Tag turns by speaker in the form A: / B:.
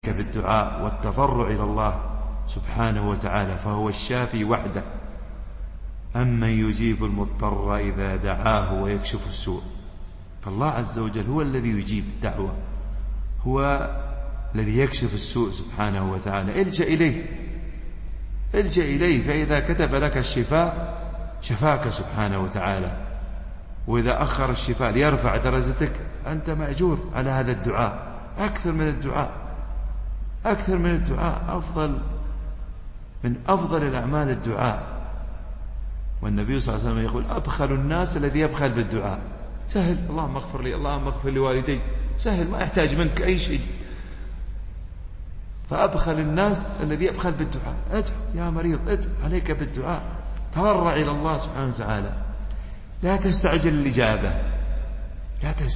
A: بالدعاء والتضرع إلى الله سبحانه وتعالى، فهو الشافي وحده. أمن يجيب المضطر إذا دعاه ويكشف السوء. فالله عز وجل هو الذي يجيب الدعوة، هو الذي يكشف السوء سبحانه وتعالى. الجأ إليه، الجأ إليه، فإذا كتب لك الشفاء شفاك سبحانه وتعالى، وإذا أخر الشفاء ليرفع درجتك أنت مأجور على هذا الدعاء. أكثر من الدعاء، أكثر من الدعاء، أفضل من أفضل الأعمال الدعاء. والنبي صلى الله عليه وسلم يقول أبخل الناس الذي يبخل بالدعاء. سهل، اللهم اغفر لي، اللهم اغفر لوالدي، سهل، ما يحتاج منك أي شيء. فأبخل الناس الذي يبخل بالدعاء. ادعو يا مريض، ادعو، عليك بالدعاء، تضرع إلى الله سبحانه وتعالى. لا تستعجل الإجابة، لا تستعجل.